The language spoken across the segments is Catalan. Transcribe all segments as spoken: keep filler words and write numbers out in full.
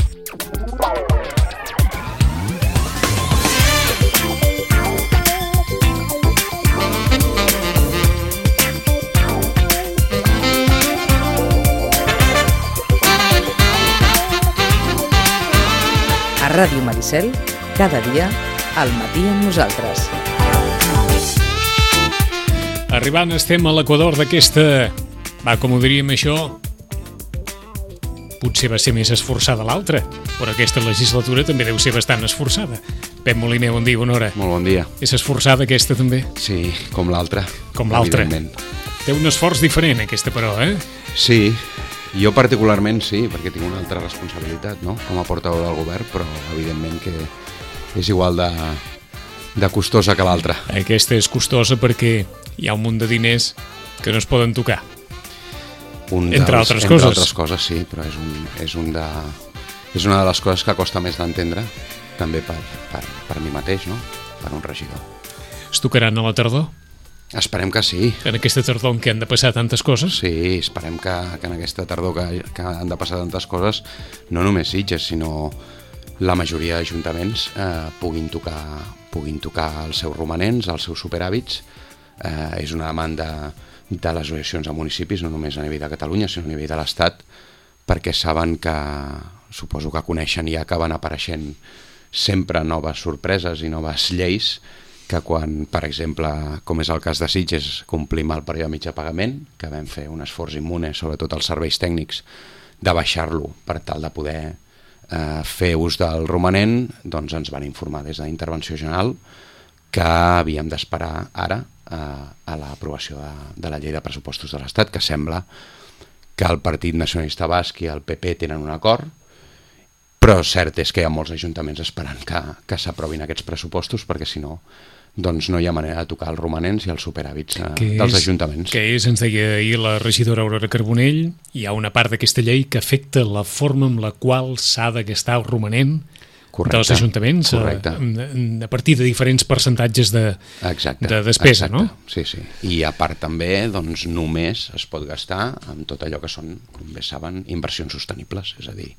A Ràdio Maricel, cada dia, al matí amb nosaltres. Arribant estem a l'equador d'aquesta, va, com ho diríem això, potser va ser més esforçada l'altra, però aquesta legislatura també deu ser bastant esforçada. Pep Moliner, bon dia, bona hora. Molt bon dia. És esforçada aquesta també? Sí, com l'altra. Com l'altra. Evidentment. Té un esforç diferent aquesta però, eh? Sí, jo particularment sí, perquè tinc una altra responsabilitat, no?, com a portaveu del govern, però evidentment que és igual de, de costosa que l'altra. Aquesta és costosa perquè hi ha un munt de diners que no es poden tocar. Un entre dels, altres entre coses. altres coses, sí, però és, un, és, un de, és una de les coses que costa més d'entendre, també per, per, per mi mateix, no?, per un regidor. Es tocaran a la tardor? Esperem que sí. En aquesta tardor en què han de passar tantes coses? Sí, esperem que, que en aquesta tardor que, que han de passar tantes coses, no només Sitges, sinó la majoria d'ajuntaments eh, puguin tocar, puguin tocar els seus romanents, els seus superhàbits. Eh, és una demanda de les associacions de municipis, no només a nivell de Catalunya, sinó a nivell de l'Estat, perquè saben que, suposo que coneixen ja que van apareixent sempre noves sorpreses i noves lleis, que quan, per exemple, com és el cas de Sitges, complim el període de mitjà pagament, que vam fer un esforç immune, sobretot els serveis tècnics, de baixar-lo per tal de poder eh, fer ús del romanent, doncs ens van informar des de la Intervenció General que havíem d'esperar ara eh, a l'aprovació de, de la llei de pressupostos de l'Estat, que sembla que el Partit Nacionalista Basc i el P P tenen un acord, però cert és que hi ha molts ajuntaments esperant que, que s'aprovin aquests pressupostos, perquè si no, doncs no hi ha manera de tocar els romanents i els superhàbits eh, dels és, ajuntaments. Que és, ens deia ahir la regidora Aurora Carbonell, hi ha una part d'aquesta llei que afecta la forma amb la qual s'ha de gastar el romanent correcte, dels ajuntaments a, a partir de diferents percentatges de, exacte, de despesa, exacte, no? Sí, sí. I a part també, doncs només es pot gastar amb tot allò que són, com bé saben, inversions sostenibles, és a dir,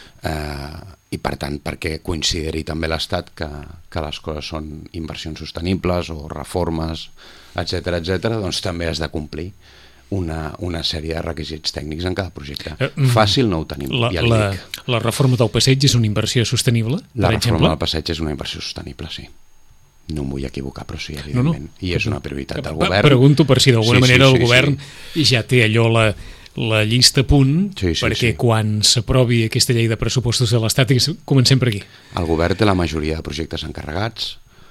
eh, i per tant perquè consideri també l'Estat que, que les coses són inversions sostenibles o reformes, etcètera, etcètera, doncs també has de complir una, una sèrie de requisits tècnics en cada projecte. Eh, Fàcil no ho tenim, la, ja li la, dic. La reforma del passeig és una inversió sostenible, la per exemple? La reforma del passeig és una inversió sostenible, sí. No em vull equivocar, però sí, evidentment. No, no. I és una prioritat del govern. Pregunto per si d'alguna sí, manera sí, sí, el govern sí. ja té allò la... la llista a punt, sí, sí, perquè sí. quan s'aprovi aquesta llei de pressupostos de l'Estat, comencem per aquí. El govern té la majoria de projectes encarregats,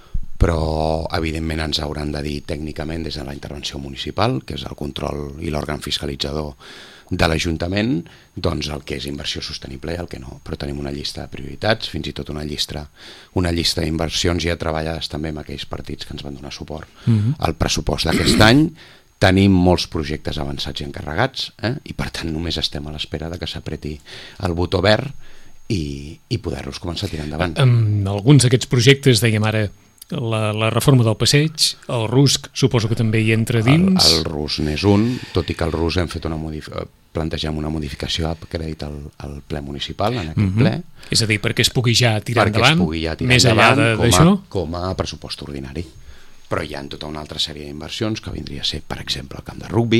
però evidentment ens hauran de dir tècnicament des de la intervenció municipal, que és el control i l'òrgan fiscalitzador de l'Ajuntament, doncs el que és inversió sostenible i el que no. Però tenim una llista de prioritats, fins i tot una llista, una llista d'inversions ja treballades també amb aquells partits que ens van donar suport uh-huh. al pressupost d'aquest any. Tenim molts projectes avançats i encarregats, eh? I per tant només estem a l'espera de que s'apreti el botó verd i, i poder-los començar a tirar endavant. Um, alguns d'aquests projectes, dèiem ara, la, la reforma del passeig, el R U S C suposo que també hi entra dins. El, el R U S C n'és un, tot i que el R U S C hem fet una modificació, plantegem una modificació a crèdit al, al ple municipal, en aquest uh-huh. ple. És a dir, perquè es pugui ja tirar perquè endavant, es pugui ja tirar més endavant enllà com, d'això? a, com a pressupost ordinari. Però hi ha tota una altra sèrie d'inversions que vindria a ser, per exemple, el camp de rugbi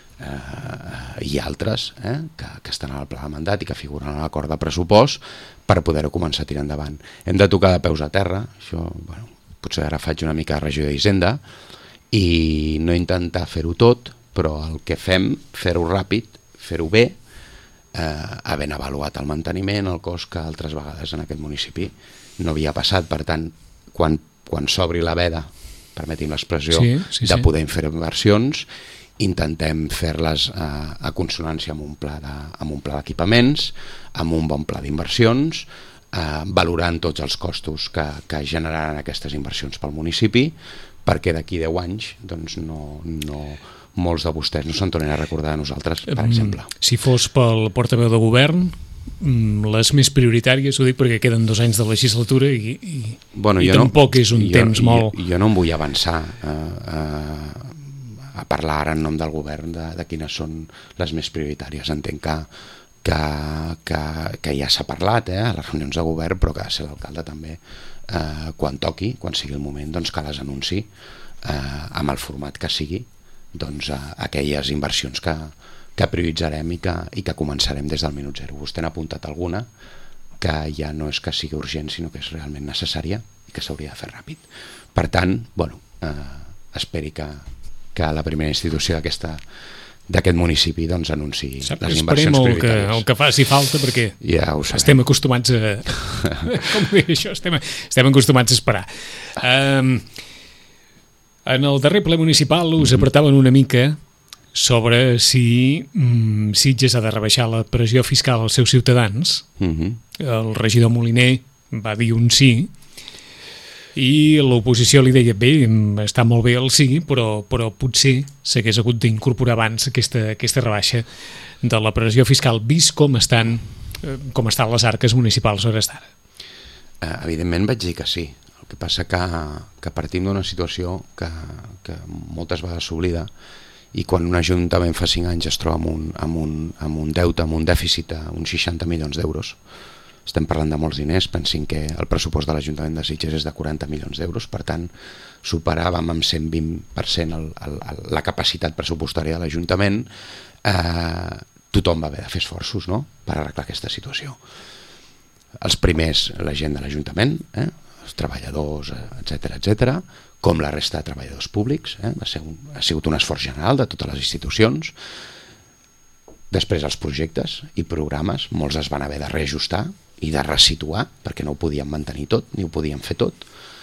eh, i altres eh, que, que estan al pla de mandat i que figuren a l'acord de pressupost per poder-ho començar a tirar endavant. Hem de tocar de peus a terra, això, bueno, potser ara faig una mica de regió d'Hisenda, i no intentar fer-ho tot, però el que fem, fer-ho ràpid, fer-ho bé, eh, havent avaluat el manteniment, el cost que altres vegades en aquest municipi no havia passat. Per tant, quan, quan s'obri la veda, permetim l'expressió, sí, sí, de sí. poder fer inversions, intentem fer-les a, a consonància amb un pla de, amb un pla d'equipaments, amb un bon pla d'inversions, eh, valorant tots els costos que, que generaran aquestes inversions pel municipi, perquè d'aquí deu anys doncs no, no, molts de vostès no se'n tornen a recordar de nosaltres, per exemple. Si fos pel portaveu de govern, les més prioritàries, ho dic perquè queden dos anys de legislatura i, i, bueno, i tampoc no, és un jo, temps molt... Jo, jo no em vull avançar eh, eh, a parlar ara en nom del govern de, de quines són les més prioritàries. Entenc que, que, que, que ja s'ha parlat eh, a les reunions de govern, però que ha de ser l'alcalde també eh, quan toqui, quan sigui el moment, doncs que les anunciï eh, amb el format que sigui, doncs a, a aquelles inversions que, que prioritzarem i que, i que començarem des del minut zero. Vostè n'ha apuntat alguna que ja no és que sigui urgent, sinó que és realment necessària i que s'hauria de fer ràpid. Per tant, bueno, eh, esperi que, que la primera institució d'aquesta d'aquest municipi doncs anunciï Sap, les inversions prioritàries. El que, el que faci falta, perquè ja estem acostumats a... com dir això? Estem, estem acostumats a esperar. Um, en el darrer ple municipal us mm-hmm. apretaven una mica sobre si mm, Sitges ha de rebaixar la pressió fiscal als seus ciutadans. Mm-hmm. El regidor Moliner va dir un sí, i l'oposició li deia, bé, està molt bé el sí, però, però potser s'hagués hagut d'incorporar abans aquesta, aquesta rebaixa de la pressió fiscal, vist com estan, com estan les arques municipals a hores d'ara. Eh, evidentment vaig dir que sí. El que passa que, que partim d'una situació que, que moltes vegades s'oblida, i quan un ajuntament fa cinc anys es troba amb un, amb un, amb un deute, amb un dèficit de uns seixanta milions d'euros, estem parlant de molts diners, pensin que el pressupost de l'Ajuntament de Sitges és de quaranta milions d'euros, per tant, superàvem amb cent vint per cent el, el, el, la capacitat pressupostària de l'Ajuntament, eh, tothom va haver de fer esforços, no?, per arreglar aquesta situació. Els primers, la gent de l'Ajuntament, eh, els treballadors, etcètera, etcètera, com la resta de treballadors públics, eh, va ser un, ha sigut un esforç general de totes les institucions. Després els projectes i programes, molts es van haver de reajustar i de resituar, perquè no ho podíem mantenir tot, ni ho podíem fer tot.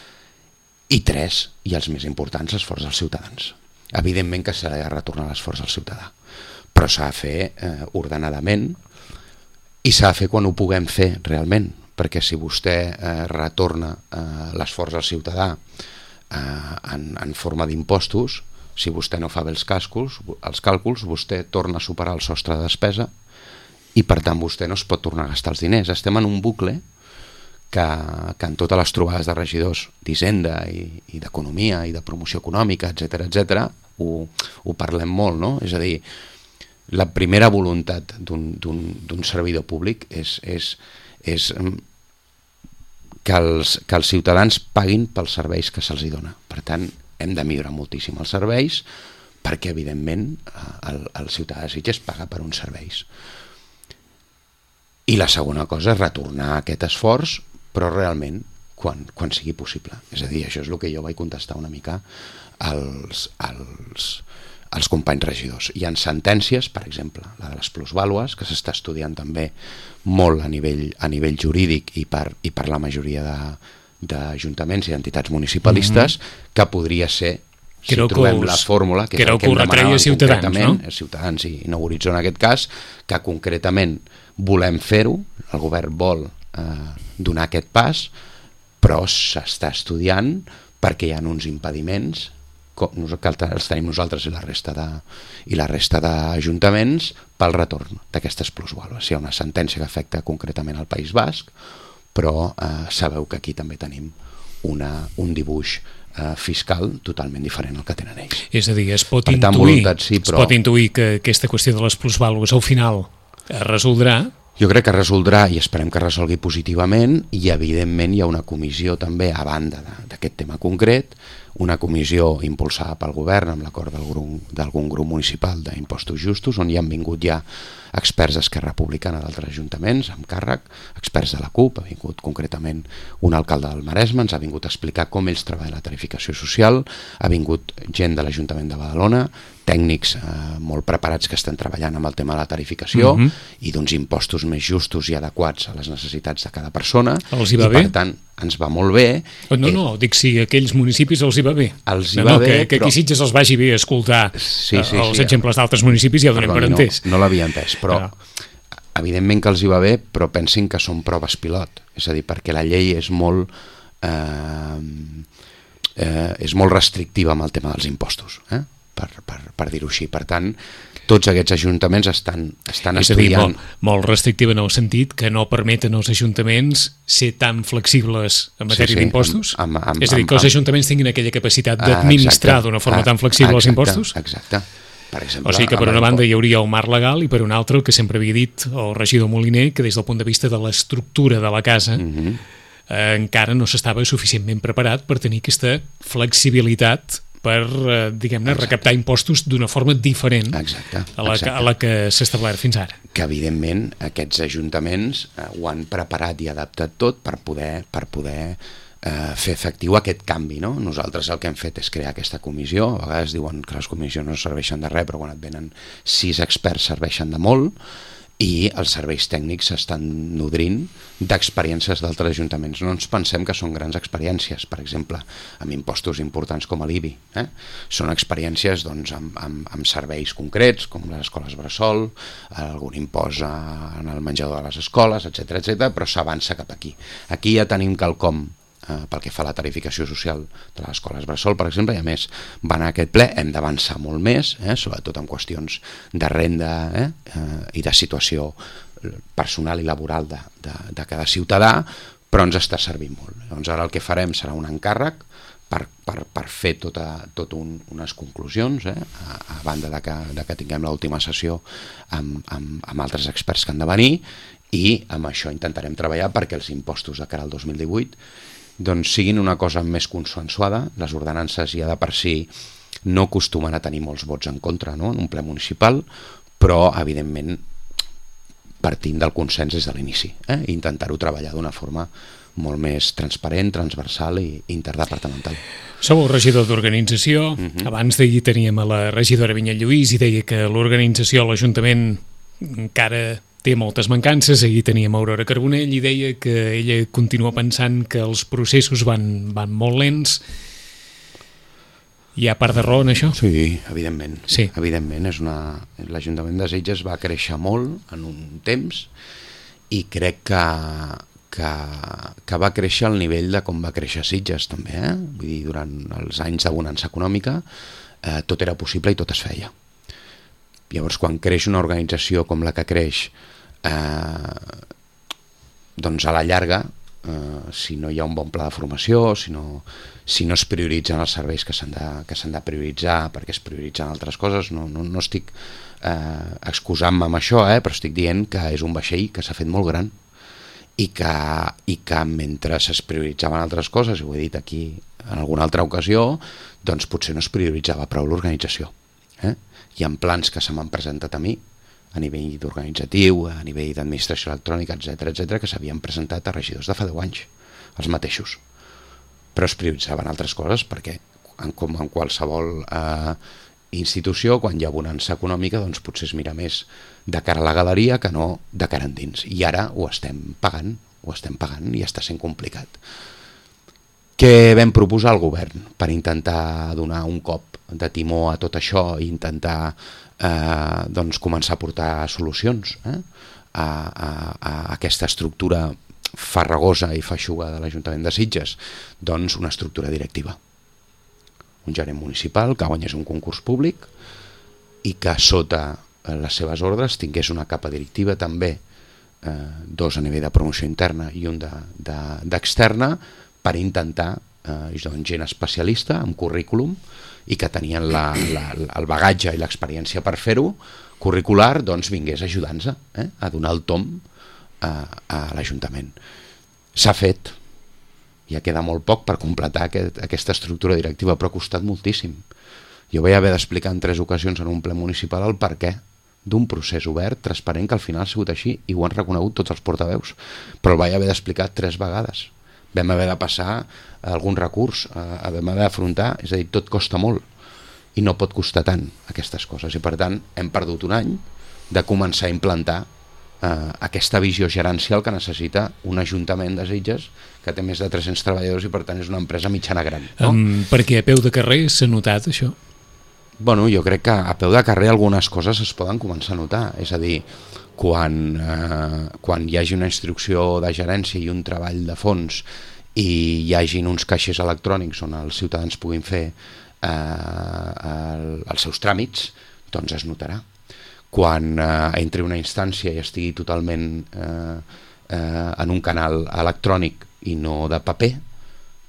I tres, i els més importants, l'esforç dels ciutadans. Evidentment que s'ha de retornar l'esforç al ciutadà, però s'ha de fer eh, ordenadament, i s'ha de fer quan ho puguem fer realment, perquè si vostè eh, retorna eh, l'esforç al ciutadà eh, en, en forma d'impostos, si vostè no fa bé els càlculs, els càlculs, vostè torna a superar el sostre de despesa i per tant vostè no es pot tornar a gastar els diners. Estem en un bucle que, que en totes les trobades de regidors d'Hisenda i, i d'Economia i de Promoció Econòmica, etcètera, etcètera, ho, ho parlem molt, no? És a dir, la primera voluntat d'un servidor públic és, és, és que, els, que els ciutadans paguin pels serveis que se'ls dona. Per tant, hem de millorar moltíssim els serveis perquè, evidentment, el, el ciutadà de Sitges paga per uns serveis. I la segona cosa és retornar aquest esforç, però realment quan, quan sigui possible. És a dir, això és el que jo vaig contestar una mica als, als, als companys regidors. Hi ha sentències, per exemple, la de les plusvàlues, que s'està estudiant també molt a nivell, a nivell jurídic i per, i per la majoria de d'ajuntaments i entitats municipalistes, mm-hmm. que podria ser, si creu trobem us, la fórmula, que és el que que em demanaven Ciutadans, concretament, no? Ciutadans i no Horitzó en aquest cas, que concretament volem fer-ho, el govern vol eh, donar aquest pas, però s'està estudiant perquè hi ha uns impediments com, que els tenim nosaltres i la resta de, i la resta d'ajuntaments pel retorn d'aquestes plusvàlues. Hi ha una sentència que afecta concretament al País Basc, però eh, sabeu que aquí també tenim una, un dibuix eh, fiscal totalment diferent al que tenen ells. És a dir, es pot, per tant, intuir, voluntat, sí, però... es pot intuir que aquesta qüestió de les plusvàlues al final es resoldrà. Jo crec que resoldrà i esperem que resolgui positivament, i evidentment hi ha una comissió també a banda d'aquest tema concret, una comissió impulsada pel govern amb l'acord d'algun grup municipal d'impostos justos, on hi han vingut ja experts d'Esquerra Republicana d'altres ajuntaments amb càrrec, experts de la CUP, ha vingut concretament un alcalde del Maresme, ens ha vingut a explicar com ells treballen la tarificació social, ha vingut gent de l'Ajuntament de Badalona, tècnics eh, molt preparats que estan treballant amb el tema de la tarificació, mm-hmm. i d'uns impostos més justos i adequats a les necessitats de cada persona. Els hi va i bé? Per tant, ens va molt bé. No, no, eh, dic si a aquells municipis els hi va bé. Els hi no, va no, bé, que, que però... aquí Sitges els vagi bé escoltar sí, sí, els sí, exemples d'altres municipis, ja ho donem per entès. No, no l'havia entès, però no. Evidentment que els hi va bé, però pensin que són proves pilot, és a dir, perquè la llei és molt eh, eh, és molt restrictiva amb el tema dels impostos, eh? per, per, per dir-ho així. Per tant, tots aquests ajuntaments estan, estan és estudiant... És a dir, molt, molt restrictiva en el sentit que no permeten als ajuntaments ser tan flexibles en matèria sí, sí, d'impostos? Amb, amb, és a dir, que els ajuntaments tinguin aquella capacitat d'administrar d'una forma tan flexible exacte, els impostos? Exacte. Per exemple, o sigui que per una banda hi hauria el marc legal i per una altra el que sempre havia dit el regidor Moliner, que des del punt de vista de l'estructura de la casa mm-hmm. eh, encara no s'estava suficientment preparat per tenir aquesta flexibilitat per, eh, diguem-ne, recaptar impostos d'una forma diferent exacte, a la, exacte. a la que s'ha establert fins ara. Que, evidentment, aquests ajuntaments eh, ho han preparat i adaptat tot per poder, per poder eh, fer efectiu aquest canvi, no? Nosaltres el que hem fet és crear aquesta comissió. A vegades diuen que les comissions no serveixen de res, però quan et venen sis experts serveixen de molt, i els serveis tècnics s'estan nodrint d'experiències d'altres ajuntaments. No ens pensem que són grans experiències, per exemple, amb impostos importants com l'I B I. Eh? Són experiències doncs, amb, amb, amb serveis concrets, com les escoles bressol, algun impost en el menjador de les escoles, etcètera, etcètera, però s'avança cap aquí. Aquí ja tenim quelcom eh, pel que fa a la tarificació social de les escoles bressol, per exemple, i a més va anar a aquest ple, hem d'avançar molt més, eh, sobretot en qüestions de renda eh, eh, i de situació personal i laboral de, de, de cada ciutadà, però ens està servint molt. Llavors ara el que farem serà un encàrrec per, per, per fer tota, tot un, unes conclusions, eh, a, a banda de que, de que tinguem l'última sessió amb, amb, amb altres experts que han de venir, i amb això intentarem treballar perquè els impostos de cara al dos mil divuit doncs siguin una cosa més consensuada. Les ordenances ja de per si no acostumen a tenir molts vots en contra, no?, en un ple municipal, però evidentment partint del consens des de l'inici, eh? I intentar-ho treballar d'una forma molt més transparent, transversal i interdepartamental. Sou el regidor d'organització, uh-huh. Abans d'ahir teníem a la regidora Vinyet Lluís i deia que l'organització a l'Ajuntament encara té moltes mancances. Ahir teníem Aurora Carbonell i deia que ella continua pensant que els processos van, van molt lents. Hi ha part de raó en això? Sí, evidentment. Sí. Evidentment, és una... l'Ajuntament de Sitges va créixer molt en un temps i crec que, que, que va créixer al nivell de com va créixer Sitges també, eh? Vull dir, durant els anys de bonança econòmica eh, tot era possible i tot es feia. Llavors, quan creix una organització com la que creix, eh, doncs a la llarga, eh, si no hi ha un bon pla de formació, si no, si no es prioritzen els serveis que s'han de, que s'han de prioritzar perquè es prioritzen altres coses, no, no, no estic eh, excusant-me amb això, eh, però estic dient que és un vaixell que s'ha fet molt gran i que, i que mentre es prioritzaven altres coses, i ho he dit aquí en alguna altra ocasió, doncs potser no es prioritzava prou l'organització. Eh? Hi ha plans que se m'han presentat a mi a nivell d'organitzatiu, a nivell d'administració electrònica, etcètera, etcètera, que s'havien presentat a regidors de fa deu anys, els mateixos, però es prioritzaven altres coses perquè en, com en qualsevol eh, institució, quan hi ha bonança econòmica, doncs potser es mira més de cara a la galeria que no de cara endins, i ara ho estem pagant ho estem pagant i està sent complicat. Què vam proposar al govern per intentar donar un cop de timó a tot això i intentar eh, doncs començar a portar solucions eh, a, a, a aquesta estructura farragosa i feixuga de l'Ajuntament de Sitges? Doncs una estructura directiva, un gerent municipal que guanyés un concurs públic i que sota les seves ordres tingués una capa directiva també, eh, dos a nivell de promoció interna i un d'externa, de, per intentar eh, doncs, gent especialista amb currículum i que tenien la, la, el bagatge i l'experiència per fer-ho curricular, doncs vingués ajudant-nos eh, a donar el tom a, a l'Ajuntament. S'ha fet, ja queda molt poc per completar aquest, aquesta estructura directiva, però ha costat moltíssim. Jo vaig haver d'explicar en tres ocasions en un ple municipal el perquè d'un procés obert, transparent, que al final ha sigut així i ho han reconegut tots els portaveus, però el vaig haver d'explicar tres vegades. Vam haver de passar algun recurs, eh, vam haver d'afrontar, és a dir, tot costa molt i no pot costar tant aquestes coses, i per tant hem perdut un any de començar a implantar eh, aquesta visió gerencial que necessita un ajuntament de Sitges que té més de tres-cents treballadors i per tant és una empresa mitjana gran, no? Um, perquè a peu de carrer s'ha notat això? Bueno, jo crec que a peu de carrer algunes coses es poden començar a notar, és a dir, quan, eh, quan hi hagi una instrucció de gerència i un treball de fons i hi hagin uns caixers electrònics on els ciutadans puguin fer eh, el, els seus tràmits, doncs es notarà. Quan eh, entri una instància i estigui totalment eh, eh, en un canal electrònic i no de paper,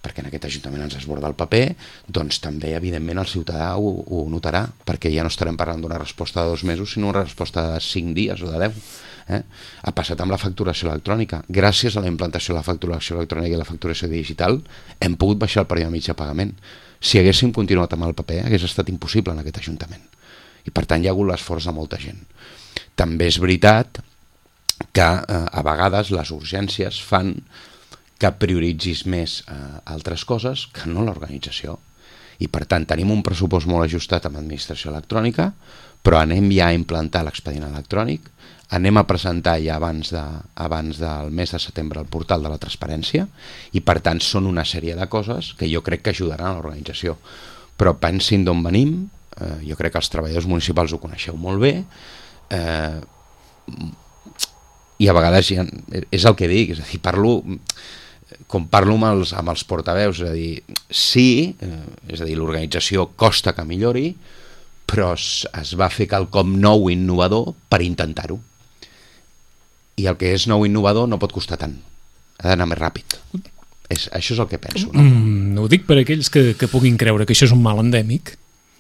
perquè en aquest Ajuntament ens esborda el paper, doncs també, evidentment, el ciutadà ho, ho notarà, perquè ja no estarem parlant d'una resposta de dos mesos, sinó una resposta de cinc dies o de deu. Eh? Ha passat amb la facturació electrònica. Gràcies a la implantació de la facturació electrònica i la facturació digital hem pogut baixar el període mig de pagament. Si haguéssim continuat amb el paper hagués estat impossible en aquest Ajuntament, i per tant hi ha hagut l'esforç de molta gent. També és veritat que eh, a vegades les urgències fan que prioritzis més eh, altres coses que no l'organització, i per tant tenim un pressupost molt ajustat amb administració electrònica, però anem ja a implantar l'expedient electrònic, anem a presentar ja abans, de, abans del mes de setembre el portal de la transparència, i per tant són una sèrie de coses que jo crec que ajudaran a l'organització. Però pensin d'on venim, eh, jo crec que els treballadors municipals ho coneixeu molt bé, eh, i a vegades ja, és el que dic, és a dir, parlo com parlo amb els, amb els portaveus, és a dir, sí, eh, és a dir, l'organització costa que millori, però es, es va fer quelcom nou i innovador per intentar-ho. I el que és nou i innovador no pot costar tant, ha d'anar més ràpid. És, això és el que penso. No? Mm, ho dic per aquells que, que puguin creure que això és un mal endèmic,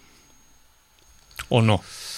o no?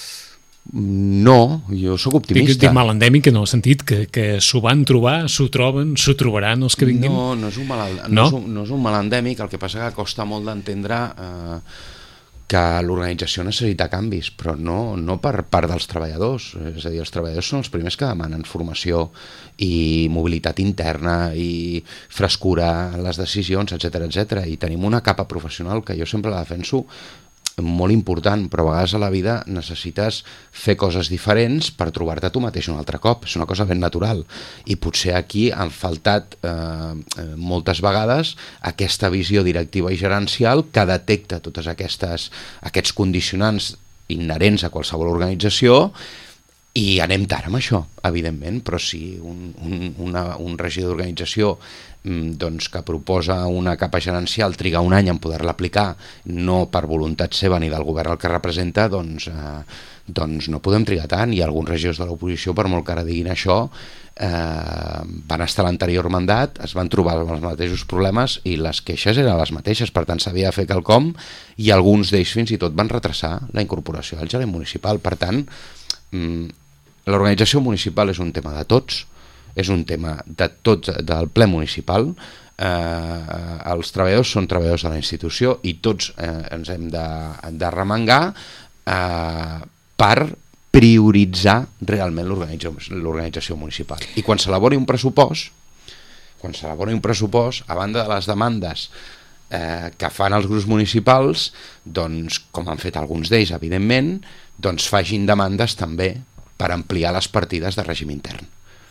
No, jo sóc optimista. Dic, dic mal endèmic en el sentit que, que s'ho van trobar, s'ho troben, s'ho trobaran els que vinguin. No, no és un mal, no? No? És un, no és un mal endèmic, el que passa que costa molt d'entendre eh, que l'organització necessita canvis, però no, no per part dels treballadors. És a dir, els treballadors són els primers que demanen formació i mobilitat interna i frescura en les decisions, etcètera, etcètera. I tenim una capa professional que jo sempre la defenso molt important, però a vegades a la vida necessites fer coses diferents per trobar-te tu mateix un altre cop. És una cosa ben natural, i potser aquí han faltat eh, moltes vegades aquesta visió directiva i gerencial que detecta totes aquestes aquests condicionants inherents a qualsevol organització, i anem tard amb això, evidentment, però si un, un, una, un regidor d'organització doncs, que proposa una capa gerencial triga un any en poder-la aplicar, no per voluntat seva ni del govern al que representa, doncs, eh, doncs no podem trigar tant. I alguns regidors de l'oposició, per molt que ara diguin això, eh, van estar a l'anterior mandat, es van trobar amb els mateixos problemes i les queixes eren les mateixes, per tant s'havia de fer quelcom, i alguns d'ells fins i tot van retrasar la incorporació al gerent municipal. Per tant, l'organització municipal és un tema de tots, és un tema de tots, del ple municipal. Eh, els treballadors són treballadors de la institució i tots eh, ens hem de, de remengar eh, per prioritzar realment l'organització municipal. I quan s'elabori un pressupost, quan s'elabori un pressupost, a banda de les demandes eh, que fan els grups municipals, doncs, com han fet alguns d'ells, evidentment, doncs facin demandes també per ampliar les partides de règim intern.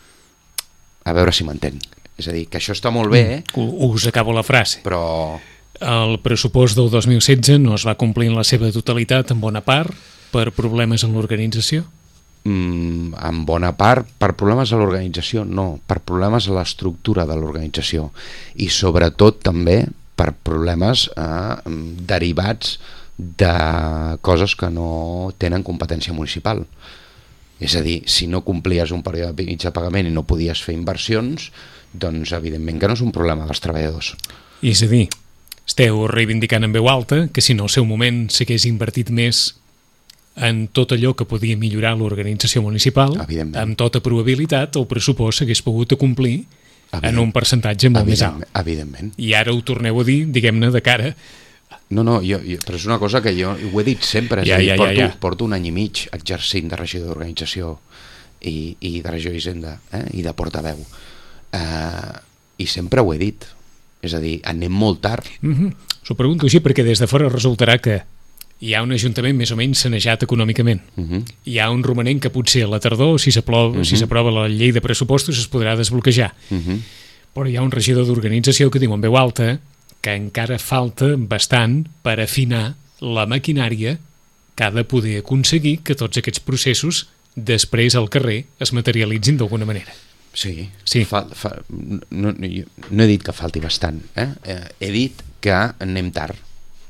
A veure si m'entén. És a dir, que això està molt bé, eh? Us acabo la frase. Però el pressupost del dos mil setze no es va complir en la seva totalitat, en bona part, per problemes en l'organització? Mm, en bona part, per problemes a l'organització, no, per problemes a l'estructura de l'organització, i sobretot també per problemes eh, derivats de coses que no tenen competència municipal. És a dir, si no complies un període mig de pagament i no podies fer inversions, doncs evidentment que no és un problema dels treballadors. I és a dir, esteu reivindicant en veu alta que si en el seu moment s'hagués invertit més en tot allò que podia millorar l'organització municipal, amb tota probabilitat el pressupost s'hagués pogut acomplir en un percentatge molt més alt. Evidentment. I ara ho torneu a dir, diguem-ne, de cara. No, no, jo, jo, però és una cosa que jo ho he dit sempre, és ja, a dir, ja, porto, ja, ja. porto un any i mig exercint de regidor d'organització i, i de regidor d'Hisenda, eh, i de portaveu. Uh, I sempre ho he dit. És a dir, anem molt tard. Mm-hmm. S'ho pregunto així perquè des de fora resultarà que hi ha un ajuntament més o menys sanejat econòmicament. Uh-huh. Hi ha un romanent que potser a la tardor, si s'aprova uh-huh. si s'aprova la llei de pressupostos, es podrà desbloquejar. Uh-huh. Però hi ha un regidor d'organització que diu en veu alta que encara falta bastant per afinar la maquinària que ha de poder aconseguir que tots aquests processos després al carrer es materialitzin d'alguna manera. Sí, sí. Fa, fa, no, no, no he dit que falti bastant, eh? Eh, he dit que anem tard.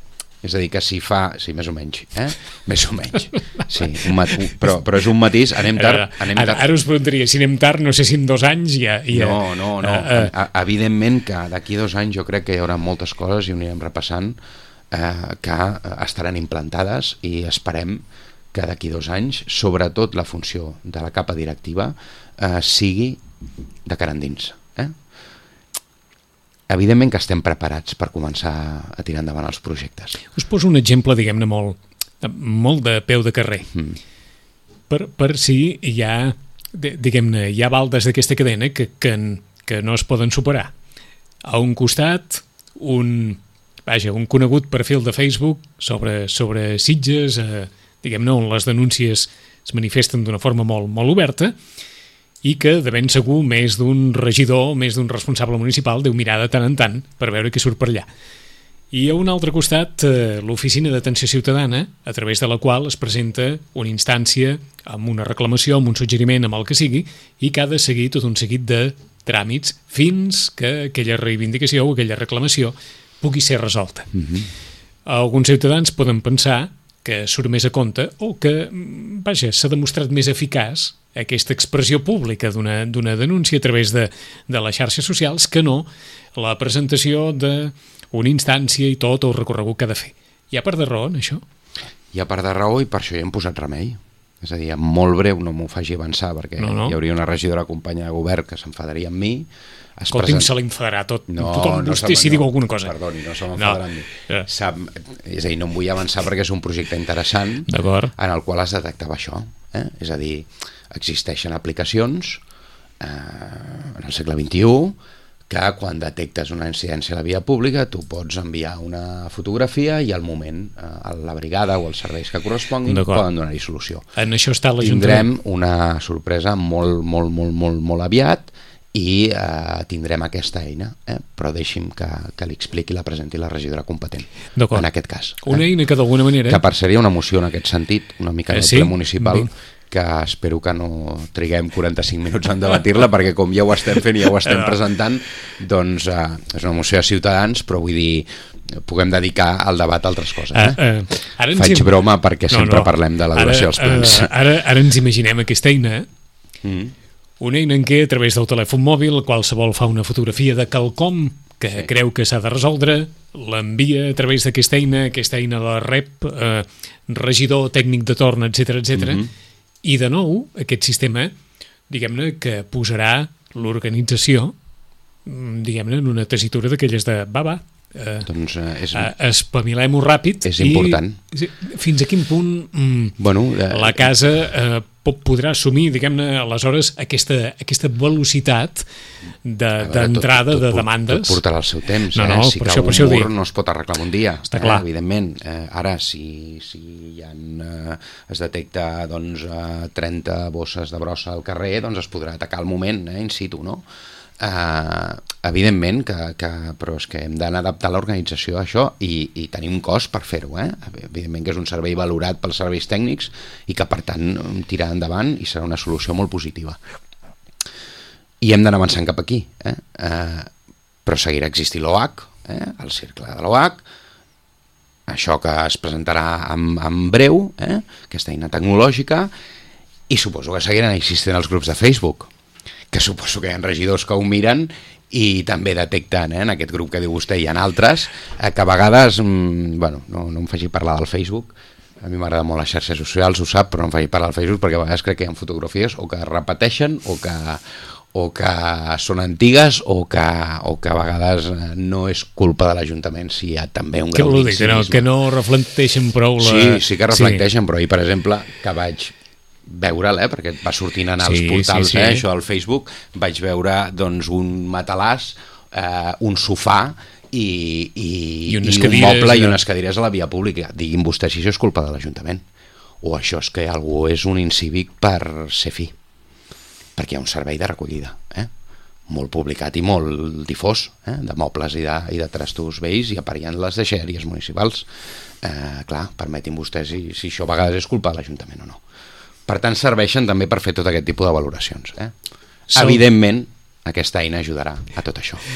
És a dir, que si fa... Sí, més o menys, eh? Més o menys. Sí, un mat... però, però és un matís, anem tard... Anem tard. Ara, ara us preguntaria, si anem tard, no sé si en dos anys ja... ja no, no, no. Uh, uh, Evidentment que d'aquí dos anys jo crec que hi haurà moltes coses i ho anirem repassant eh, que estaran implantades i esperem que d'aquí dos anys, sobretot la funció de la capa directiva, eh, sigui de cara endins. Eh? Evidentment que estem preparats per començar a tirar endavant els projectes. Us poso un exemple, diguem-ne, molt, molt de peu de carrer. Mm. Per, per si hi ha, diguem-ne, hi ha baldes d'aquesta cadena que, que, que no es poden superar. A un costat, un, vaja, un conegut perfil de Facebook sobre, sobre Sitges, eh, diguem-ne, on les denúncies es manifesten d'una forma molt, molt oberta, i que de ben segur més d'un regidor, més d'un responsable municipal deu mirar de tant en tant per veure què surt per allà. I a un altre costat, eh, l'oficina d'atenció ciutadana, a través de la qual es presenta una instància amb una reclamació, amb un suggeriment, amb el que sigui, i que ha de seguir tot un seguit de tràmits fins que aquella reivindicació o aquella reclamació pugui ser resolta. Mm-hmm. Alguns ciutadans poden pensar que surt més a compte o que, vaja, s'ha demostrat més eficaç aquesta expressió pública d'una d'una denúncia a través de, de les xarxes socials que no la presentació d'una instància i tot el recorregut que ha de fer. Hi ha part de raó en això? Hi ha part de raó i per això hi hem posat remei. És a dir, molt breu, no m'ho faci avançar perquè no, no. hi hauria una regidora companya de govern que s'enfadaria amb mi. Escolti'm, se l'enfadarà tot. No, tothom, no vostè si no, diu alguna cosa. Perdoni, no se m'enfadarà no. amb mi. Eh. Sap, és a dir, no em vull avançar perquè és un projecte interessant en el qual es detectava això. Eh? És a dir, existeixen aplicacions eh, en el segle vint-i-u que quan detectes una incidència a la via pública tu pots enviar una fotografia i al moment eh, la brigada o els serveis que corresponguin poden donar-hi solució. En això està l'Ajuntament. Tindrem una sorpresa molt, molt, molt, molt, molt aviat i eh, tindrem aquesta eina, eh? Però deixi'm que, que li expliqui i la presenti la regidora competent en aquest cas. Una eh? eina que d'alguna manera... Que per seria una moció en aquest sentit, una mica eh, del sí? ple municipal, Bé. que espero que no triguem quaranta-cinc minuts en debatir-la perquè com ja ho estem fent i ja ho estem presentant, doncs eh, és una moció de Ciutadans, però vull dir, puguem dedicar al debat a altres coses. Eh? Uh, uh, ara Faig im... broma perquè no, sempre no. parlem de la duració dels plens. Uh, ara, ara ens imaginem aquesta eina, mm. una eina en què a través del telèfon mòbil qualsevol fa una fotografia de quelcom que sí. creu que s'ha de resoldre, l'envia a través d'aquesta eina, aquesta eina la rep, eh, regidor, tècnic de torn, etcètera, etcètera, mm-hmm. i de nou aquest sistema, diguem-ne, que posarà l'organització, diguem-ne, en una tessitura d'aquelles de va, va, eh, doncs, eh, és... eh, espavilem-ho ràpid. És important. I fins a quin punt mm, bueno, eh, la casa eh, podrà assumir, diguem-ne, aleshores aquesta, aquesta velocitat d'entrada de, de demandes. Tot portarà el seu temps. No, no, eh? Si per cau això, un per mur no es pot arreglar un dia. Està eh? clar. Evidentment. Eh, ara, si, si hi ha, eh, es detecta doncs, eh, trenta bosses de brossa al carrer, doncs es podrà atacar al moment, eh, in situ, no? Uh, evidentment que, que, però és que hem d'anar a adaptar l'organització a això i, i tenir un cost per fer-ho, eh? Evidentment que és un servei valorat pels serveis tècnics i que per tant tirar endavant i serà una solució molt positiva i hem d'anar avançant cap aquí, eh? Uh, però seguirà existint l'O H, eh? El cercle de l'O H, això que es presentarà en, en breu, eh? Aquesta eina tecnològica, i suposo que seguiran existint els grups de Facebook, que suposo que hi ha regidors que ho miren i també detecten, eh, en aquest grup que diu vostè, hi ha altres, eh, que a vegades, mm, bueno, no, no em faci parlar del Facebook, a mi m'agrada molt les xarxes socials, ho sap, però no em faci parlar del Facebook perquè a vegades crec que hi ha fotografies o que es repeteixen o que, o que són antigues o que, o que a vegades no és culpa de l'Ajuntament si hi ha també un grau d'incivisme. Que no, que no reflecteixen prou la... Sí, sí que reflecteixen, sí. Però ahir, per exemple, que vaig... veure'l, eh, perquè va sortint en els sí, portals, sí, sí. Eh, això al Facebook, vaig veure doncs, un matalàs, eh, un sofà i, i, I, i un moble i unes cadires a la via pública. Diguin vostès si això és culpa de l'Ajuntament o això és que algú és un incívic per ser fi, perquè hi ha un servei de recollida, eh? molt publicat i molt difós, eh? de mobles i de, i de trastos vells i aparellant les deixalleries municipals. Eh, clar, permetin vostès si, si això a vegades és culpa de l'Ajuntament o no. Per tant, serveixen també per fer tot aquest tipus de valoracions. Eh? Evidentment, aquesta eina ajudarà a tot això.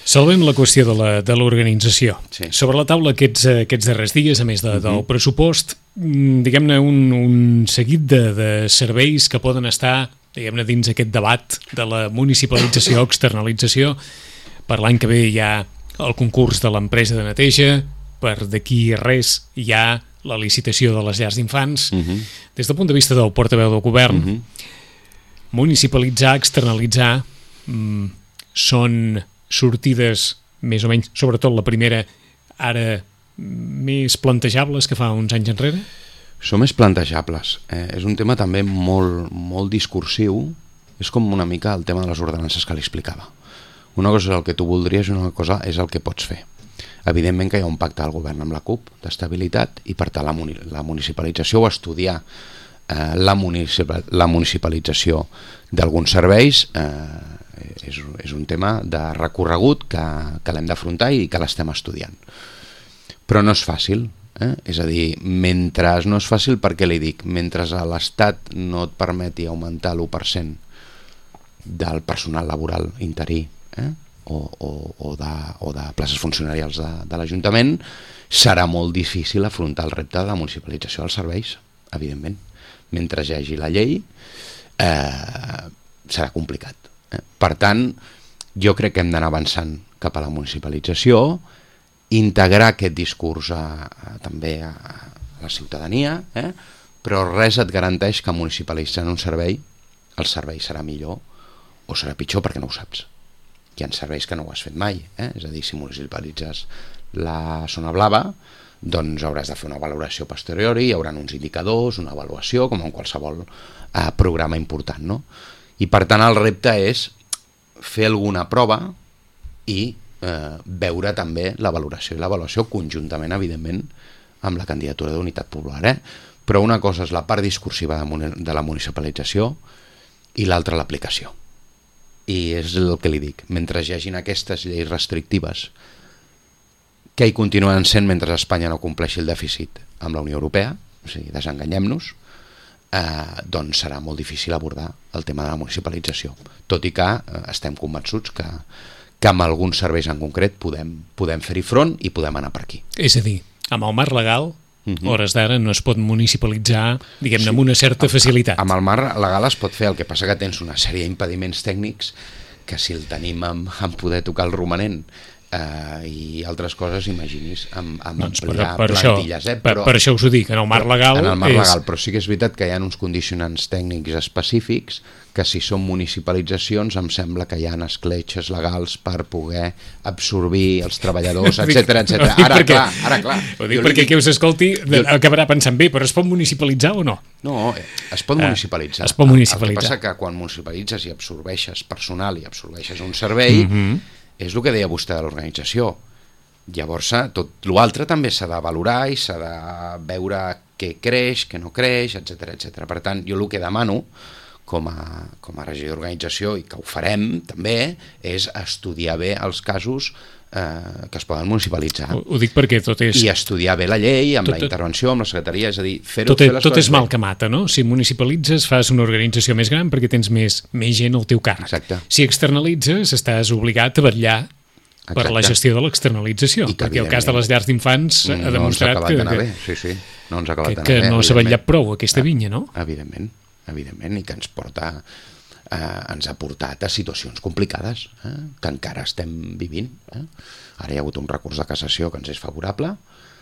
Salvem la qüestió de l'organització. Sí. Sobre la taula aquests, aquests darrers dies, a més de, del uh-huh. pressupost, diguem-ne un, un seguit de, de serveis que poden estar, diguem-ne, dins aquest debat de la municipalització o externalització. Per l'any que ve hi ha el concurs de l'empresa de neteja, per d'aquí res hi ha la licitació de les llars d'infants. Uh-huh. Des del punt de vista del portaveu del govern, uh-huh. municipalitzar, externalitzar, mmm, són sortides més o menys, sobretot la primera, ara més plantejables que fa uns anys enrere? Són més plantejables. Eh, és un tema també molt, molt discursiu. És com una mica el tema de les ordenances que li explicava. Una cosa és el que tu voldries i una cosa és el que pots fer. Evidentment que hi ha un pacte del govern amb la C U P d'estabilitat i per tant la, muni la municipalització o estudiar eh, la, municipal la municipalització d'alguns serveis eh, és, és un tema de recorregut que, que l'hem d'afrontar i que l'estem estudiant. Però no és fàcil, eh? És a dir, mentre no és fàcil, per què li dic? Mentre l'Estat no et permeti augmentar l'u per cent del personal laboral interí eh? o, o, o, de, o de places funcionarials de, de l'Ajuntament, serà molt difícil afrontar el repte de la municipalització dels serveis, evidentment. Mentre hi hagi la llei, eh, serà complicat. Eh? Per tant, jo crec que hem d'anar avançant cap a la municipalització, integrar aquest discurs a, a, també a, a la ciutadania, eh? Però res et garanteix que municipalitzant un servei, el servei serà millor o serà pitjor perquè no ho saps. Hi ha serveis que no ho has fet mai, eh? És a dir, si municipalitzes la zona blava, doncs hauràs de fer una valoració posteriori, hi haurà uns indicadors, una avaluació, com en qualsevol eh, programa important, no? I per tant el repte és fer alguna prova i eh, veure també la valoració i l'avaluació conjuntament, evidentment, amb la candidatura d'Unitat Popular, eh? Però una cosa és la part discursiva de, de la municipalització i l'altra l'aplicació. I és el que li dic, mentre hi hagin aquestes lleis restrictives que hi continuen sent mentre Espanya no compleixi el dèficit amb la Unió Europea, o sigui, desenganyem-nos, eh, doncs serà molt difícil abordar el tema de la municipalització, tot i que eh, estem convençuts que, que amb alguns serveis en concret podem, podem fer-hi front i podem anar per aquí. És a dir, amb el marc legal, uh-huh. hores d'ara no es pot municipalitzar, diguem-ne, sí, amb una certa facilitat. Amb el marc legal es pot fer, el que passa que tens una sèrie d'impediments tècnics que si el tenim amb, amb poder tocar el romanent eh, i altres coses, imaginis, amb, amb doncs ampliar per, per plantilles. Això, eh? Però, per, per això us ho dic, en el marc legal... En el marc és... legal, però sí que és veritat que hi ha uns condicionants tècnics específics que si són municipalitzacions em sembla que hi ha escletxes legals per poder absorbir els treballadors, etcètera, etcètera. Ara, perquè, clar, ara, clar. Ho dic perquè dic, qui us escolti jo, acabarà pensant bé, però es pot municipalitzar o no? No, es pot municipalitzar. Uh, es pot municipalitzar. El que passa que quan municipalitzes i absorbeixes personal i absorbeixes un servei, mm-hmm. és el que deia vostè de l'organització. Llavors, tot l'altre també s'ha de valorar i s'ha de veure què creix, què no creix, etcètera, etcètera. Per tant, jo el que demano com a, com a regidor d'organització, i que ho farem també, és estudiar bé els casos eh, que es poden municipalitzar. Ho, ho dic perquè tot és... I estudiar bé la llei, amb tot, la intervenció, amb la secretaria, és a dir, fer-ho... Tot, fer les tot és mal bé. que mata, no? Si municipalitzes fas una organització més gran perquè tens més, més gent al teu càrrec. Exacte. Si externalitzes, estàs obligat a vetllar Exacte. per la gestió de l'externalització, perquè el cas de les llars d'infants ha no demostrat que, que, sí, sí. No ens ha acabat que, que bé, no s'ha vetllat prou aquesta vinya, no? Evidentment, evidentment, i que ens porta eh, ens ha portat a situacions complicades eh, que encara estem vivint. Eh? Ara hi ha hagut un recurs de cassació que ens és favorable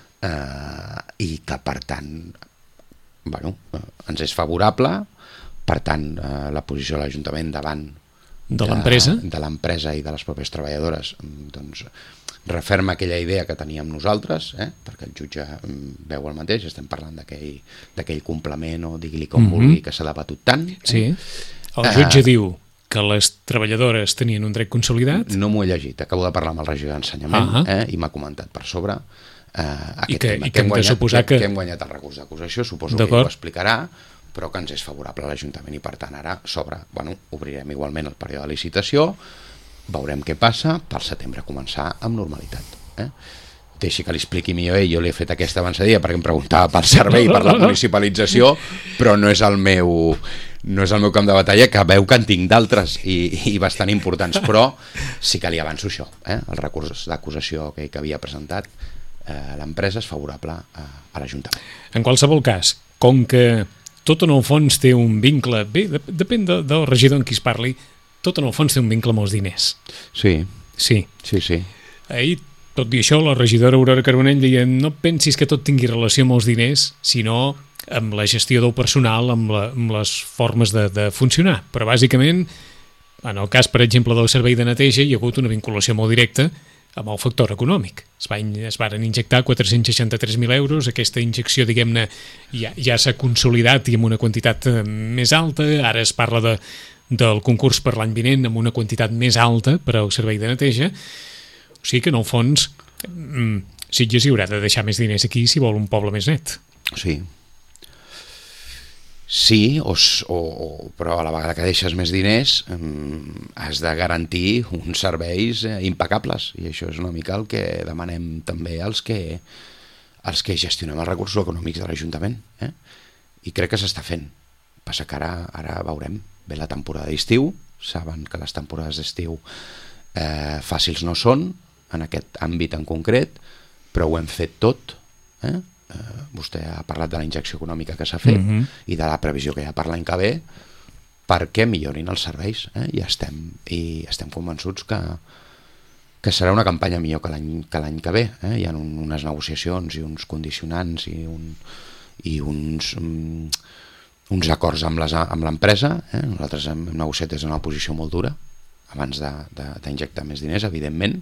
eh, i que per tant bueno, eh, ens és favorable, per tant eh, la posició de l'Ajuntament davant de l'empresa de l'empresa i de les pròpies treballadores doncs referma aquella idea que teníem nosaltres, eh? perquè el jutge veu el mateix, estem parlant d'aquell complement o digui-li com mm-hmm. vulgui que s'ha debatut tant. Sí. El jutge uh, diu que les treballadores tenien un dret consolidat. No m'ho he llegit, acabo de parlar amb el regidor d'Ensenyament uh -huh. eh? i m'ha comentat per sobre uh, aquest I que, tema. I que, que, hem guanyat, que, que... que hem guanyat el recurs d'acusació, suposo que ell ho explicarà, però que ens és favorable a l'Ajuntament i per tant ara s'obre, bueno, obrirem igualment el període de licitació, veurem què passa, per setembre començar amb normalitat. Eh? deixi que li expliqui millor ell, jo li he fet aquesta avançadilla perquè em preguntava pel servei, per la municipalització, però no és el meu no és el meu camp de batalla, que veu que en tinc d'altres i, i bastant importants, però sí que li avanço això, eh? El recurs d'acusació que, que havia presentat eh, l'empresa és favorable a, a l'Ajuntament. En qualsevol cas, com que tot en el fons té un vincle, bé, depèn de, del regidor en qui es parli, tot en el fons té un vincle amb els diners. Sí. Sí. Sí, sí. Ahir, tot i això, la regidora Aurora Carbonell deia no pensis que tot tingui relació amb els diners, sinó amb la gestió del personal, amb, la, amb les formes de, de funcionar. Però, bàsicament, en el cas, per exemple, del servei de neteja, hi ha hagut una vinculació molt directa amb el factor econòmic. Es, va, es van injectar quatre-cents seixanta-tres mil euros, aquesta injecció, diguem-ne, ja, ja s'ha consolidat i amb una quantitat més alta, ara es parla de, del concurs per l'any vinent amb una quantitat més alta per al servei de neteja. O sigui que, en el fons, Sitges hi haurà de deixar més diners aquí si vol un poble més net. Sí. Sí, o, o, o, però a la vegada que deixes més diners um, has de garantir uns serveis eh, impecables, i això és una mica el que demanem també als que, als que gestionem els recursos econòmics de l'Ajuntament. Eh? I crec que s'està fent. Passa que ara, ara veurem. Ve la temporada d'estiu, saben que les temporades d'estiu eh, fàcils no són, en aquest àmbit en concret, però ho hem fet tot. Eh? Eh, vostè ha parlat de la injecció econòmica que s'ha fet mm-hmm. i de la previsió que hi ha per l'any que ve perquè millorin els serveis. Eh? I, estem, I estem convençuts que, que serà una campanya millor que l'any que, l'any que ve. Eh? Hi ha un, unes negociacions i uns condicionants i, un, i uns, um, uns acords amb l'empresa. Eh? Nosaltres hem, hem negociat des d'una posició molt dura abans d'injectar més diners, evidentment.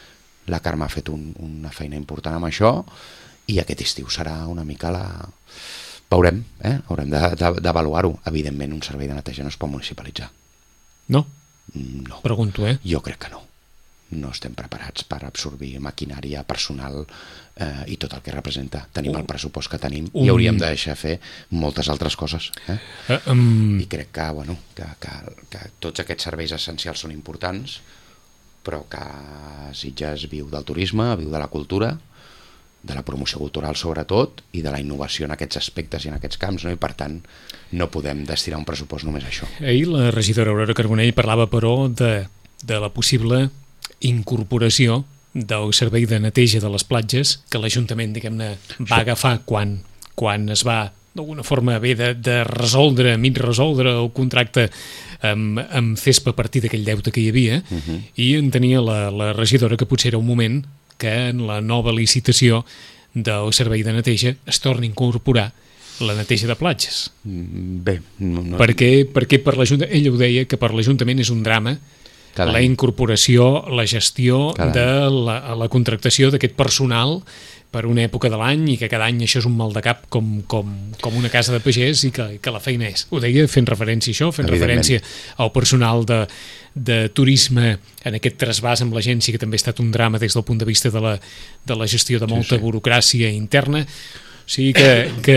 La Carme ha fet un, una feina important amb això i aquest estiu serà una mica la... Veurem, eh? Haurem d'avaluar-ho. Evidentment, un servei de neteja no es pot municipalitzar. No? No. Pregunto, eh? Jo crec que no. No estem preparats per absorbir maquinària, personal eh, i tot el que representa. Tenim el pressupost que tenim un... i hauríem de deixar fer moltes altres coses. Eh? Uh, um... I crec que, bueno, que, que, que tots aquests serveis essencials són importants, però que Sitges viu del turisme, viu de la cultura, de la promoció cultural sobretot, i de la innovació en aquests aspectes i en aquests camps, no? I per tant no podem destinar un pressupost només a això. Ahir la regidora Aurora Carbonell parlava, però, de, de la possible incorporació del servei de neteja de les platges que l'Ajuntament, diguem-ne, va agafar quan, quan es va d'alguna forma haver de, de resoldre, mig resoldre el contracte amb, amb Cespa a partir d'aquell deute que hi havia, uh-huh. i entenia la, la regidora que potser era un moment que en la nova licitació del servei de neteja es torni a incorporar la neteja de platges. Bé, no, no... Perquè, perquè per l'Ajuntament, ella ho deia, que per l'Ajuntament és un drama cada la any. Incorporació, la gestió cada de la, la contractació d'aquest personal per una època de l'any, i que cada any això és un mal de cap com, com, com una casa de pagès, i que, que la feina és. Ho deia fent referència a això, fent referència al personal de, de turisme en aquest trasbàs amb l'agència, que també ha estat un drama des del punt de vista de la, de la gestió de molta sí, sí. burocràcia interna. O sigui que, que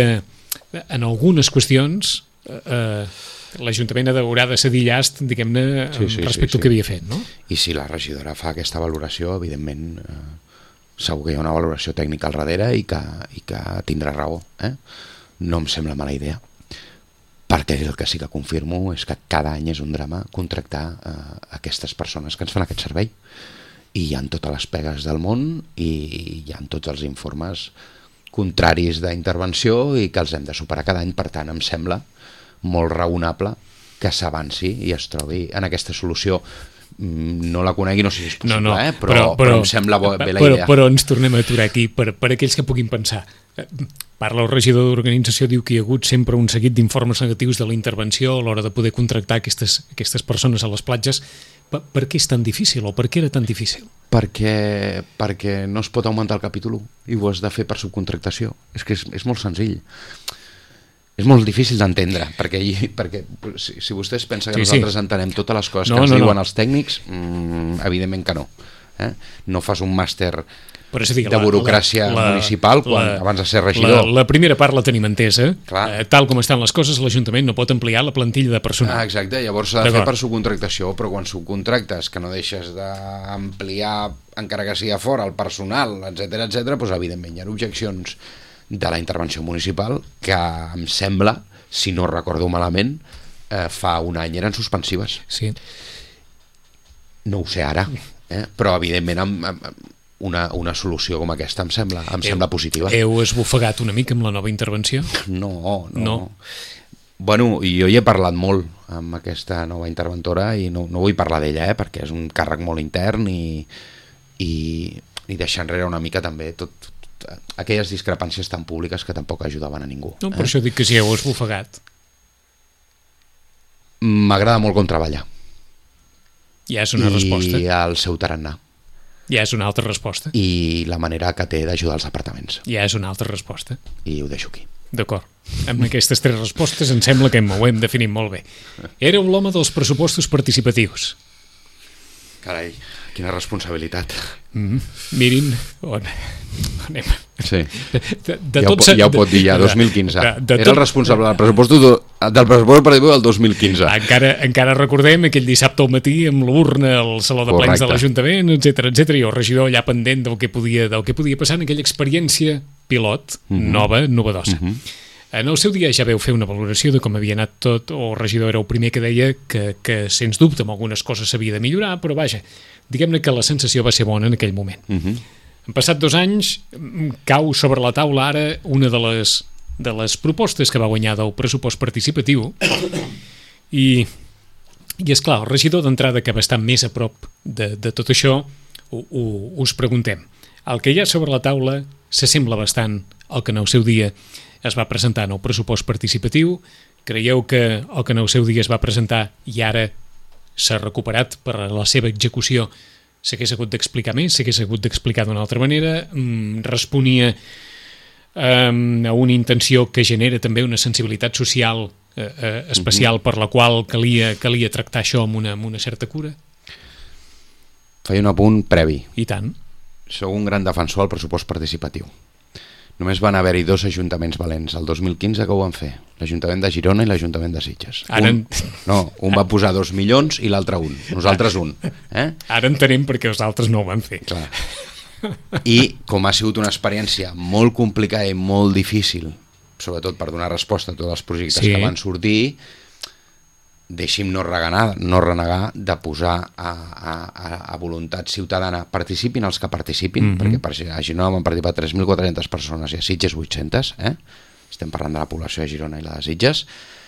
en algunes qüestions eh, l'Ajuntament haurà de cedir llast, diguem-ne, sí, sí, respecte sí, sí. al que havia fet, no? I si la regidora fa aquesta valoració, evidentment... Eh... segur que hi ha una valoració tècnica al darrere i que, i que tindrà raó. Eh? No em sembla mala idea, perquè el que sí que confirmo és que cada any és un drama contractar eh, aquestes persones que ens fan aquest servei. I hi ha totes les pegues del món i hi ha tots els informes contraris d'intervenció i que els hem de superar cada any. Per tant, em sembla molt raonable que s'avanci i es trobi en aquesta solució. No la conegui, no sé si és possible, no, no, eh? però, però, però, però em sembla bo, bé la però, idea. Però ens tornem a aturar aquí per, per aquells que puguin pensar. Parla el regidor d'organització, diu que hi ha hagut sempre un seguit d'informes negatius de la intervenció a l'hora de poder contractar aquestes, aquestes persones a les platges. Per, per què és tan difícil o per què era tan difícil? Perquè, perquè no es pot augmentar el capítol u i ho has de fer per subcontractació. És que és, és molt senzill. És molt difícil d'entendre, perquè, perquè si, si vostès pensen que sí, nosaltres sí. entenem totes les coses no, que ens no, diuen no. els tècnics, mmm, evidentment que no. Eh? No fas un màster dir, de burocràcia la, la, municipal quan, la, abans de ser regidor. La, la primera part la tenim entesa. Eh, tal com estan les coses, l'Ajuntament no pot ampliar la plantilla de personal. Ah, exacte, llavors s'ha de fer per subcontractació, però quan subcontractes que no deixes d'ampliar, encara que sigui a fora, el personal, etcètera, etcètera, doncs evidentment hi ha objeccions de la intervenció municipal que em sembla, si no recordo malament, eh, fa un any eren suspensives. Sí. No ho sé ara, eh? Però evidentment amb, amb una, una solució com aquesta em sembla, em heu, sembla positiva. Heu esbufegat una mica amb la nova intervenció? No, no. no. Bueno, jo hi he parlat molt amb aquesta nova interventora i no, no vull parlar d'ella, eh? Perquè és un càrrec molt intern i, i, i deixar enrere una mica també tot, tot aquelles discrepàncies tan públiques que tampoc ajudaven a ningú. No, per eh? això dic que si heu esbufegat. M'agrada molt com treballa. Ja és una I resposta. I el seu tarannà. Ja és una altra resposta. I la manera que té d'ajudar els apartaments. Ja és una altra resposta. I ho deixo aquí. D'acord. Amb aquestes tres respostes em sembla que ho hem definit molt bé. Éreu l'home dels pressupostos participatius. Carai, quina responsabilitat. Mm-hmm. Mirin on anem. Sí. De, de ja, tot ho, ja ho pot dir, ja, dos mil quinze. De, de Era tot... el responsable del pressupost del pressupost participatiu del dos mil quinze. Encara, encara recordem aquell dissabte al matí amb l'urna al Saló de Plens de l'Ajuntament, etcètera, etcètera, i el regidor allà pendent del que podia, del que podia passar en aquella experiència pilot, mm-hmm. nova, novedosa. Mm-hmm. En el seu dia ja veu fer una valoració de com havia anat tot, o el regidor era el primer que deia que, que sens dubte, amb algunes coses s'havia de millorar, però vaja, diguem-ne que la sensació va ser bona en aquell moment. Mm-hmm. Han passat dos anys, cau sobre la taula ara una de les, de les propostes que va guanyar del pressupost participatiu i, i esclar, el regidor d'entrada que va estar més a prop de, de tot això, ho, ho, us preguntem. El que hi ha sobre la taula s'assembla bastant al que en el seu dia es va presentar en el pressupost participatiu? Creieu que el que en el seu dia es va presentar i ara s'ha recuperat per la seva execució s'hagués hagut d'explicar més, s'hagués hagut d'explicar d'una altra manera, mm, responia um, a una intenció que genera també una sensibilitat social eh, eh, especial mm-hmm. per la qual calia, calia tractar això amb una, amb una certa cura? Feia un apunt previ. I tant. Sou un gran defensor del pressupost participatiu. Només van haver-hi dos ajuntaments valents el dos mil quinze que ho van fer, l'Ajuntament de Girona i l'Ajuntament de Sitges. Ara... Un, no, un va posar dos milions i l'altre un, nosaltres un. Eh? Ara entenem perquè els altres no ho van fer. Clar. I com ha sigut una experiència molt complicada i molt difícil, sobretot per donar resposta a tots els projectes sí. que van sortir, deixi'm no renegar, no renegar de posar a, a, a voluntat ciutadana. Participin els que participin, mm-hmm. perquè per, a Girona van participar tres mil quatre-centes persones i a Sitges vuit-centes, eh? Estem parlant de la població de Girona i la de Sitges.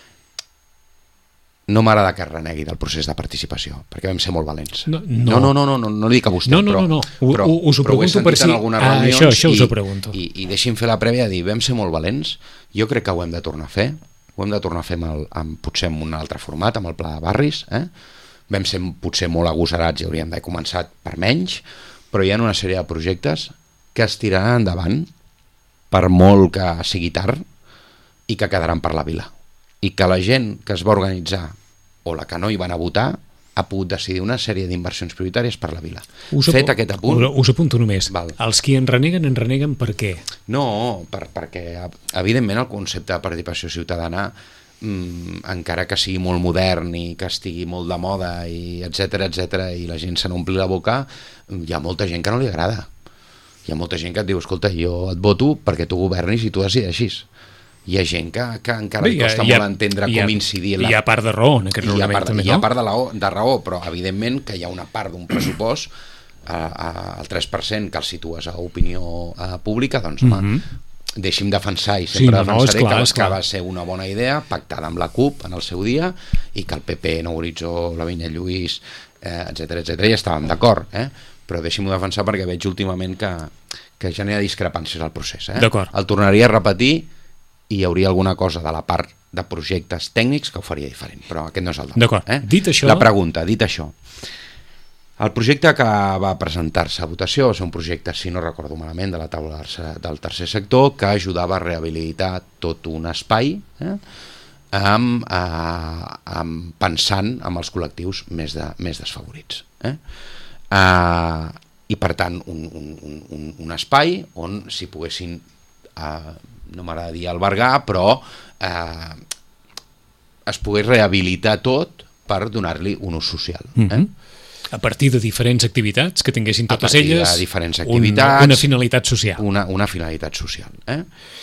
No m'agrada que renegui del procés de participació, perquè vam ser molt valents. No, no, no, no, no, no, no li dic a vostè, no, no, però, no, no. U, però, us ho però ho he sentit per si... en algunes ah, reunions això, això us i, ho pregunto. i, i deixi'm fer la prèvia de dir, vam ser molt valents, jo crec que ho hem de tornar a fer, ho hem de tornar a fer amb, el, amb potser en un altre format, amb el pla de barris, eh? Vam ser potser molt agosarats i hauríem d'haver començat per menys, però hi ha una sèrie de projectes que es tiraran endavant per molt que sigui tard i que quedaran per la vila. I que la gent que es va organitzar o la que no hi van a votar ha pogut decidir una sèrie d'inversions prioritàries per la vila. Us Fet aquest apunt... Us apunto només. Val. Els qui en reneguen, en reneguen per què? No, per, perquè evidentment el concepte de participació ciutadana, mmm, encara que sigui molt modern i que estigui molt de moda, i etcètera, etcètera, i la gent se n'ompli la boca, hi ha molta gent que no li agrada. Hi ha molta gent que et diu, escolta, jo et voto perquè tu governis i tu decideixis. Hi ha gent que, que encara li costa ha, molt entendre ha, com ha, incidir la... Hi ha part de raó en aquest raonament també, no? Hi ha part de, la, de raó, però evidentment que hi ha una part d'un pressupost a, a, al tres per cent que el situes a opinió a pública, doncs home, mm-hmm. deixi'm defensar i sempre sí, no, defensaré no, clar, que, que va ser una bona idea pactada amb la CUP en el seu dia i que el P P, Nou Horitzó, la Vinyet Lluís, eh, etcètera, etcètera, ja estàvem d'acord, eh? Però deixi'm-ho defensar perquè veig últimament que, que genera discrepàncies al procés. Eh? El tornaria a repetir i hi hauria alguna cosa de la part de projectes tècnics que ho faria diferent, però aquest no és el debat. Eh? Dit això... La pregunta, dit això, el projecte que va presentar-se a votació va ser un projecte, si no recordo malament, de la taula del tercer sector, que ajudava a rehabilitar tot un espai, eh? amb, eh, amb, pensant en els col·lectius més, de, més desfavorits. Eh? Eh, i per tant un, un, un, un espai on s'hi poguessin, eh, no m'agrada dir albergar, però eh, es pogués rehabilitar tot per donar-li un ús social. Eh? Mm-hmm. A partir de diferents activitats que tinguessin totes elles de diferents activitats, un, una finalitat social. Una, una finalitat social. Eh?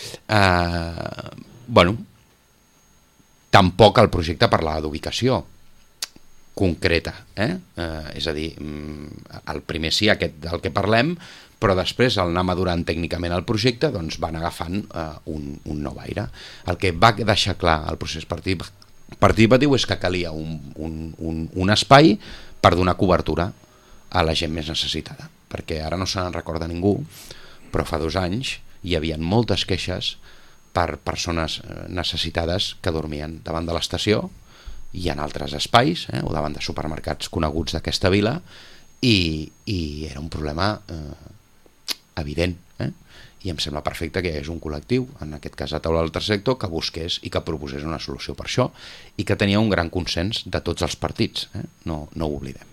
Eh, bueno, tampoc el projecte parlava d'ubicació concreta, eh? Eh, és a dir, el primer sí, aquest del que parlem, però després al anar madurant tècnicament el projecte doncs van agafant eh, un, un nou aire. El que va deixar clar el procés participatiu és que calia un, un, un, un espai per donar cobertura a la gent més necessitada, perquè ara no se n'en recorda ningú, però fa dos anys hi havia moltes queixes per persones necessitades que dormien davant de l'estació i en altres espais, eh, o davant de supermercats coneguts d'aquesta vila, i, i era un problema eh, evident, eh? I em sembla perfecte que hi hagi un col·lectiu, en aquest cas a taula del tercer sector, que busqués i que proposés una solució per això, i que tenia un gran consens de tots els partits, eh? no, no ho oblidem.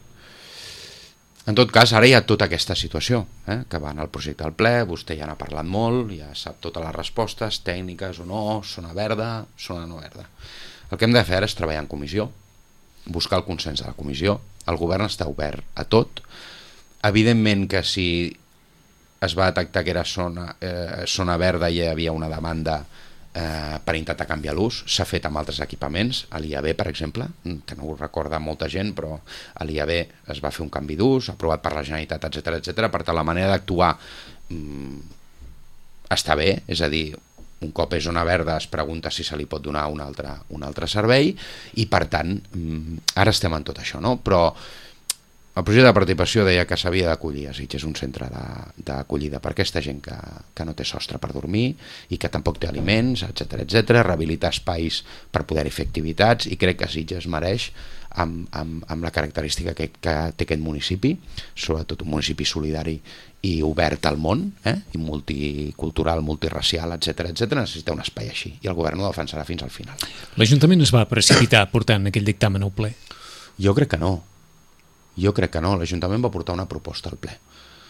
En tot cas, ara hi ha tota aquesta situació, eh? que va en el projecte al ple, vostè ja n'ha parlat molt, ja sap totes les respostes, tècniques o no, zona verda, zona no verda. El que hem de fer és treballar en comissió, buscar el consens de la comissió, el govern està obert a tot, evidentment que si es va detectar que era zona, eh, zona verda i hi havia una demanda eh, per intentar canviar l'ús, s'ha fet amb altres equipaments, a l'I A B per exemple, que no ho recorda molta gent, però a l'I A B es va fer un canvi d'ús, aprovat per la Generalitat, etcètera, etcètera. Per tant, la manera d'actuar mm, està bé, és a dir, un cop és zona verda es pregunta si se li pot donar un altre, un altre servei, i per tant ara estem en tot això, no? Però el projecte de participació deia que s'havia d'acollir a Sitges un centre d'acollida per aquesta gent que, que no té sostre per dormir i que tampoc té aliments, etcètera, etcètera, rehabilitar espais per poder-hi fer activitats, i crec que Sitges mereix, amb, amb, amb la característica que, que té aquest municipi, sobretot un municipi solidari i obert al món, eh? i multicultural, multiracial, etcètera, etcètera, necessita un espai així, i el govern ho defensarà fins al final. L'Ajuntament es va precipitar portant aquell dictamen al ple? Jo crec que no. Jo crec que no. L'Ajuntament va portar una proposta al ple,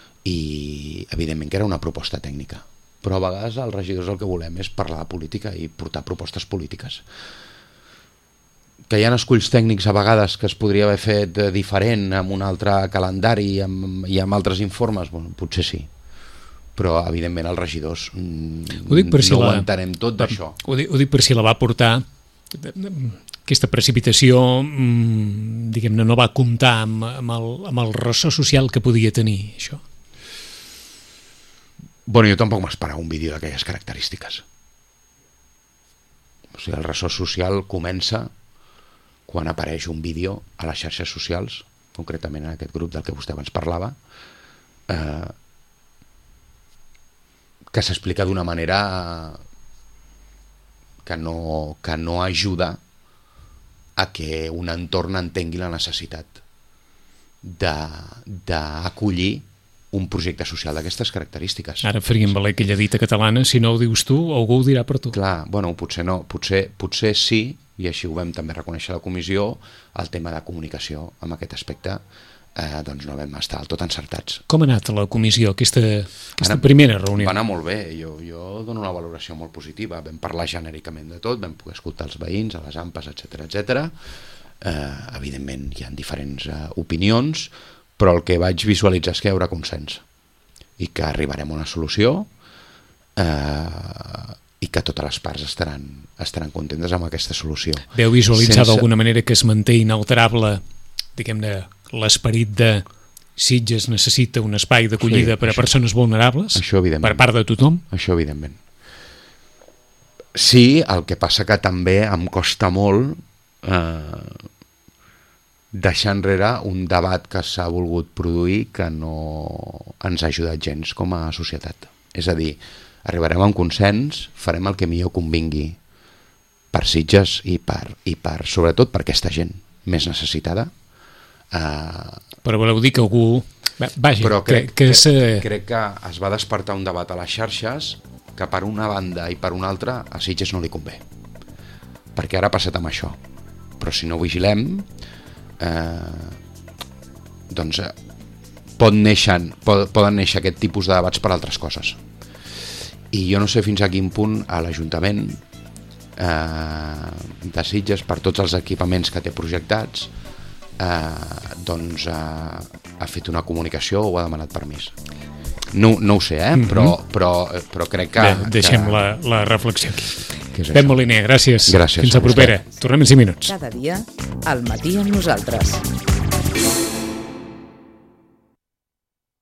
i evidentment que era una proposta tècnica, però a vegades els regidors el que volem és parlar de política i portar propostes polítiques. Que hi ha esculls tècnics a vegades que es podria haver fet diferent, amb un altre calendari i amb, i amb altres informes, bueno, potser sí, però evidentment els regidors ho dic per si no la... ho entenem tot d'això. Ho dic, ho dic per si la va portar, aquesta precipitació, diguem-ne, no va comptar amb, amb, el, amb el ressò social que podia tenir això. Bueno, jo tampoc m'esperava un vídeo d'aquelles característiques. O sigui, el ressò social comença quan apareix un vídeo a les xarxes socials, concretament en aquest grup del que vostè abans parlava, eh, que s'explica d'una manera que no, que no ajuda a que un entorn entengui la necessitat d'acollir un projecte social d'aquestes característiques. Ara faríem valer aquella dita catalana, si no ho dius tu, algú ho dirà per tu. Clar, bueno, potser no, potser, potser sí, i així ho vam també reconèixer a la comissió, el tema de comunicació en aquest aspecte, eh, doncs no vam estar del tot encertats. Com ha anat la comissió, aquesta, aquesta Ara, primera reunió? Va anar molt bé, jo, jo dono una valoració molt positiva, vam parlar genèricament de tot, vam poder escoltar els veïns, a les AMPAs, etcètera, etcètera. Eh, evidentment hi ha diferents eh, opinions, però el que vaig visualitzar és que hi haurà consens i que arribarem a una solució, eh, i que totes les parts estaran, estaran contentes amb aquesta solució. Veu visualitzar Sense... d'alguna manera que es manté inalterable, diguem-ne, l'esperit de Sitges necessita un espai d'acollida sí, per a això, persones vulnerables per part de tothom? Això evidentment. Sí, el que passa que també em costa molt eh, deixar enrere un debat que s'ha volgut produir que no ens ha ajudat gens com a societat. És a dir, arribarem a un consens, farem el que millor convingui per Sitges i per, i per sobretot per aquesta gent més necessitada. Uh, però voleu dir que algú... Vaja, però crec que, que, que, se... crec que es va despertar un debat a les xarxes que per una banda i per una altra a Sitges no li convé, perquè ara ha passat amb això, però si no vigilem eh, doncs eh, pot néixer, pod, poden néixer aquest tipus de debats per altres coses. I jo no sé fins a quin punt a l'Ajuntament eh, de Sitges, per tots els equipaments que té projectats, eh, doncs eh, ha fet una comunicació o ha demanat permís. No, no ho sé, eh? Mm-hmm. però, però, però crec que... Bé, deixem que... la, la reflexió aquí. Pep Moliner, gràcies. Gràcies. Fins a propera. Tornem en cinc minuts. Cada dia, al matí amb nosaltres.